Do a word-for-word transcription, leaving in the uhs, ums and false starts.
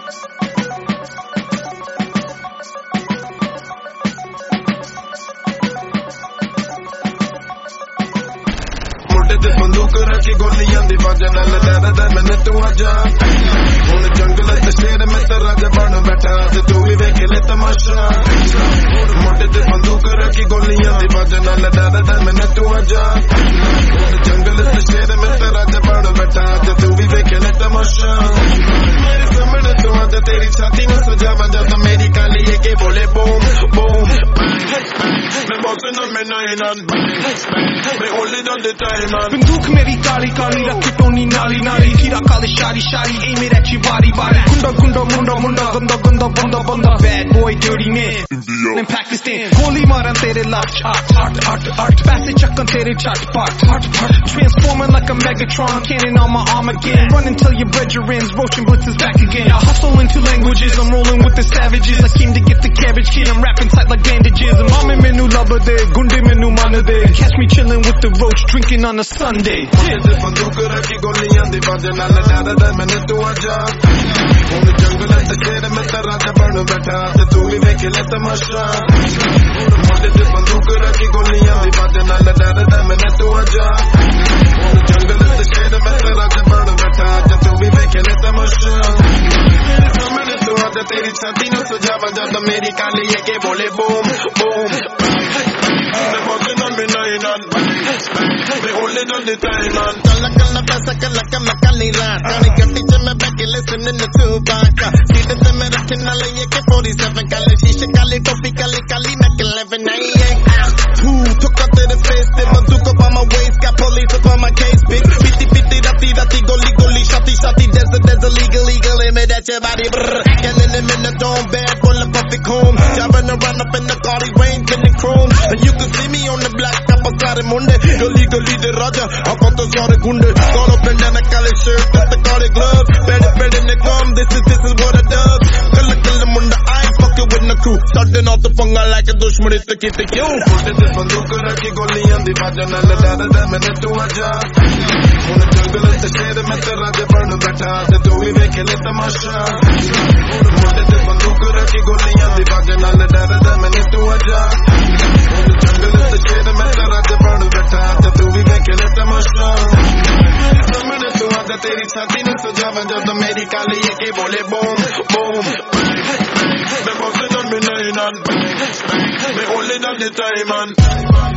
ते बंदूक रखी गोलियां दी वजह नाल डरदा मैनू तू आजा हुण जंगल ते शेर में ते राजा बन बैठा ते तू भी वेख ले तमाशा मोटे ते बंदूक रखी गोलियां दी वजह नाल डरदा मैनू तू आजा हुण जंगल ते शेर में ते राजा बन बैठा ते तू भी वेख ले तमाशा मेरे सामने तू आजा तेरी छाती में सजावा जब मेरी काली है के बोले बूम बूम मैं bossing on me nine on मैं holding on the time man बंदूक मेरी काली काली रखे टोनी नाली नाली खीरा काले शारी शारी aim it at you body body गुंडा गुंडा मुंडा मुंडा गंदा गंदा बंदा बंदा bad boy dirty man in Pakistan गोली मारन तेरे lakh hot hot hot hot पैसे चक्कन तेरे छट पट hot hot transforming like a Megatron cannon on my arm again run until your bread your ends roach and blitz is back again I hustle into languages I'm rolling with the savages I came to get the cabbage kid I'm rapping tight like bandages I'm on me menu love de gunde menu man de catch me chilling with the roach drinking on a Sunday बंदूक रखी गोलियां दी वजह नाल डरदा मैनू तू आजा हुण जंगल ते शेर में ते राजा बन बैठा ते तू भी वेख ले तमाशा मोटे ते बंदूक रखी गोलियां दी वजह नाल डरदा मैनू तू आजा हुण जंगल ते शेर में ते राजा बन बैठा ते तू भी वेख ले तमाशा मेरे सामने तू आजा तेरी छाती नू सजावा जब मेरी काली है के बोले बूम बूम मैं bossing on me nine on मैं holding on the time man Kalla kalla paisa kalla kalla kalli raat Kani gatti se main back listening to Tupac Seat se main rakhin na le K forty-seven Kali shisha kali topi kali kali Mac eleven ninety-eight Ooh, took out tere face te bandook up on my waist Got police up on my case big Piti piti rati rati goli goli shati shati Desert desert legal legal Aim it at your body brrr Killing him in the dome bad full of puffy comb Driving around up in the Cardi rain getting chrome And you can see me on the block up a sare munde Gully gully de raja Aapon to sare gunde Call up and down a Cali shirt Got the Cardi glove Better better in the gum This is this is what I does Kalla kalla munda I ain't fucking with no crew Starting off the funga like a dushman It's the kid to you मोटे ते बंदूक रखी गोलियां दी वजह नाल डरदा मैनू तू आजा हुण जंगल ते शेर में ते राजा बन बैठा ते तू भी वेख ले तमाशा मोटे ते बंदूक रखी गोलियां दी वजह नाल डरदा मैनू तू आजा हुण जंगल ते शेर में ते राजा बन बैठा ते तू भी वेख ले तमाशा मेरे सामने तू आजा तेरी छाती नू सजावा जब मेरी काली है के बोले बूम बूम मैं bossing on me nine on मैं holding on the time man